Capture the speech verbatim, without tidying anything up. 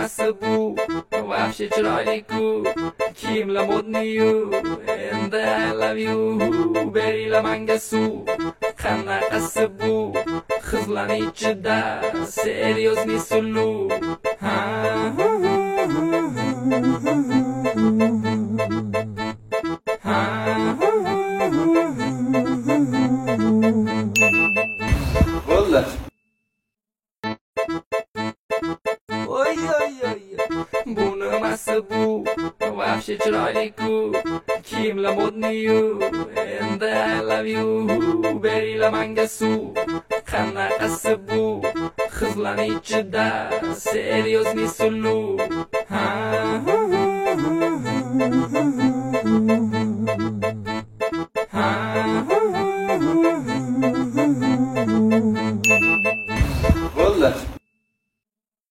nimasi bu vahshiy chiroyli-ku, kiyimlar modniyu, endi I love you, beringlar menga suv. Qanaqasi bu qizlarning ichida серьезный suluv. Ha bo'ldi. Oy oy oy. Bu nimasi bu vahshiy chiroyli-ku, kiyimlar modniyu, endi I love you, beringlar menga suv. Qanaqasi bu qizlarning ichida серьезный suluv. Ha bo'ldi.